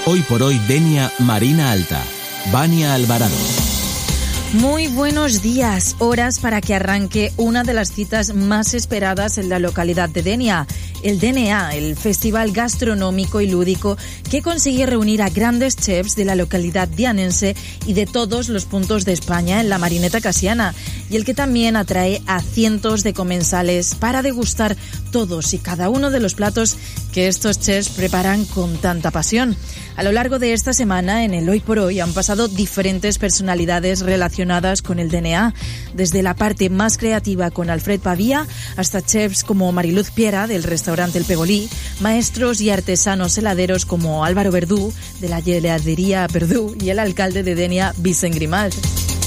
Hoy por hoy Denia Marina Alta. Vania Alvarado. Muy buenos días, horas para que arranque una de las citas más esperadas en la localidad de Denia, el DNA, el Festival Gastronómico y Lúdico que consigue reunir a grandes chefs de la localidad dianense y de todos los puntos de España en la Marineta Casiana, y el que también atrae a cientos de comensales para degustar todos y cada uno de los platos que estos chefs preparan con tanta pasión. A lo largo de esta semana, en el Hoy por Hoy, han pasado diferentes personalidades relacionadas con el DNA, desde la parte más creativa con Alfred Pavía, hasta chefs como Mariluz Piera, del restaurante El Pegolí, maestros y artesanos heladeros como Álvaro Verdú, de la heladería Verdú, y el alcalde de Denia, Vicent Grimalt.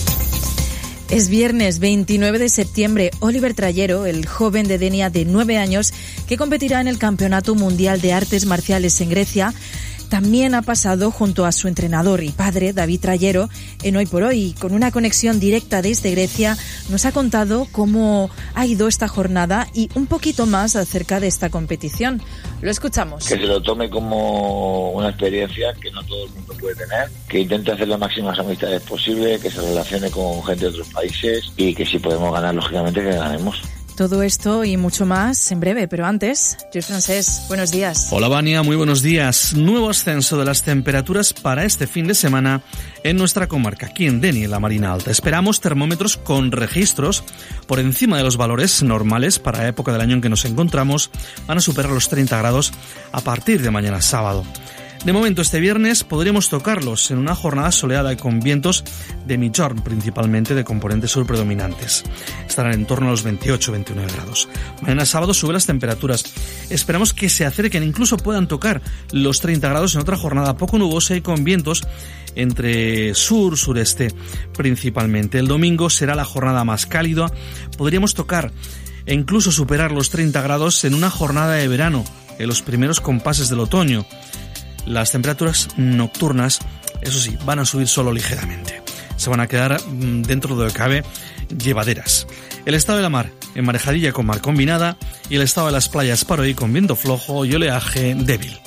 Es viernes 29 de septiembre. Oliver Trayero, el joven de Denia de 9 años, que competirá en el Campeonato Mundial de Artes Marciales en Grecia, también ha pasado junto a su entrenador y padre, David Trayero, en Hoy por Hoy. Con una conexión directa desde Grecia, nos ha contado cómo ha ido esta jornada y un poquito más acerca de esta competición. Lo escuchamos. Que se lo tome como una experiencia que no todo el mundo puede tener, que intente hacer las máximas amistades posibles, que se relacione con gente de otros países y que si podemos ganar, lógicamente, que ganemos. Todo esto y mucho más en breve, pero antes, Lluís Francés, buenos días. Hola Vania, muy buenos días. Nuevo ascenso de las temperaturas para este fin de semana en nuestra comarca, aquí en Denia, la Marina Alta. Esperamos termómetros con registros por encima de los valores normales para la época del año en que nos encontramos. Van a superar los 30 grados a partir de mañana sábado. De momento, este viernes podremos tocarlos en una jornada soleada y con vientos de migjorn, principalmente de componente sur predominantes. Estarán en torno a los 28-29 grados. Mañana sábado suben las temperaturas. Esperamos que se acerquen, incluso puedan tocar los 30 grados en otra jornada poco nubosa y con vientos entre sur-sureste principalmente. El domingo será la jornada más cálida. Podríamos tocar e incluso superar los 30 grados en una jornada de verano, en los primeros compases del otoño. Las temperaturas nocturnas, eso sí, van a subir solo ligeramente. Se van a quedar, dentro de lo que cabe, llevaderas. El estado de la mar, en marejadilla con mar combinada, y el estado de las playas para hoy con viento flojo y oleaje débil.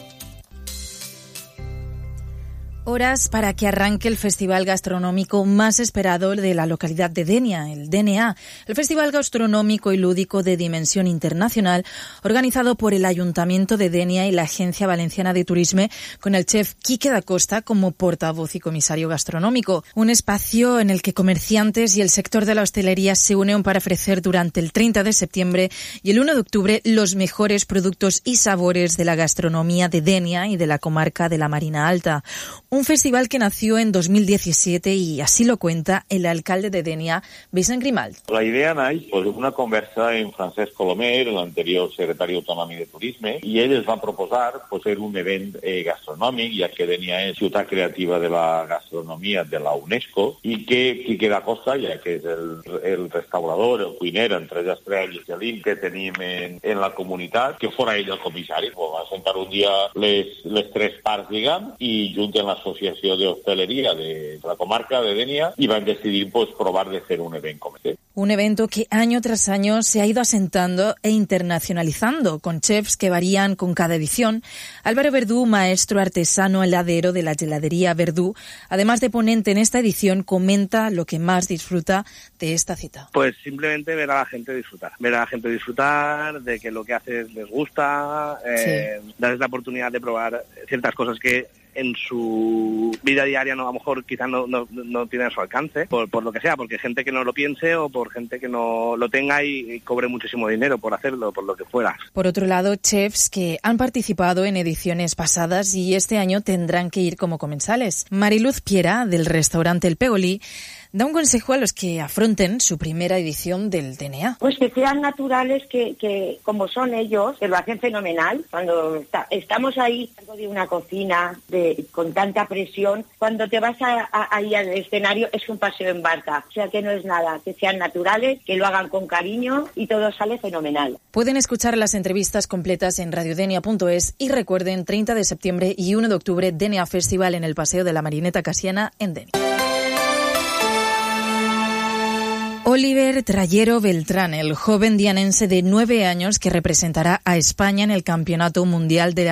Horas para que arranque el festival gastronómico más esperado de la localidad de Denia, el DNA, el Festival Gastronómico y Lúdico de Dimensión Internacional, organizado por el Ayuntamiento de Denia y la Agencia Valenciana de Turisme, con el chef Quique da Costa como portavoz y comisario gastronómico. Un espacio en el que comerciantes y el sector de la hostelería se unen para ofrecer durante el 30 de septiembre y el 1 de octubre los mejores productos y sabores de la gastronomía de Denia y de la comarca de la Marina Alta. Un festival que nació en 2017 y así lo cuenta el alcalde de Denia, Vicent Grimalt. La idea naix una conversa en Francesc Colomer, l'anterior secretari autonòmic de Turisme, i ell es va proposar fer un event gastronòmic, ja que Denia és ciutat creativa de la gastronomia de la UNESCO, i que Quique da Costa, ja que és el restaurador, el cuiner, entre les estrelles i l'IN que tenim en la comunitat, que fora ell el comissari. Va sentar un dia les tres parts, diguem, i junten l'Associació d'Hostaleria de la comarca de Denia y van a decidir probar de hacer un evento como este. Un evento que año tras año se ha ido asentando e internacionalizando, con chefs que varían con cada edición. Álvaro Verdú, maestro artesano heladero de la heladería Verdú, además de ponente en esta edición, comenta lo que más disfruta de esta cita. Pues simplemente ver a la gente disfrutar, de que lo que haces les gusta, darles la oportunidad de probar ciertas cosas que en su vida diaria a lo mejor quizás no tiene a su alcance, por lo que sea, porque gente que no lo piense o por gente que no lo tenga y cobre muchísimo dinero por hacerlo, por lo que fuera. Por otro lado, chefs que han participado en ediciones pasadas y este año tendrán que ir como comensales. Mariluz Piera, del restaurante El Pegolí, da un consejo a los que afronten su primera edición del DNA. Pues que sean naturales, que como son ellos, que lo hacen fenomenal. Cuando estamos ahí de una cocina con tanta presión, cuando te vas ahí al escenario es un paseo en barca. O sea que no es nada, que sean naturales, que lo hagan con cariño y todo sale fenomenal. Pueden escuchar las entrevistas completas en radiodenia.es y recuerden, 30 de septiembre y 1 de octubre, Denia Festival en el Paseo de la Marineta Casiana en Denia. Oliver Trayero Beltrán, el joven dianense de 9 años que representará a España en el Campeonato Mundial de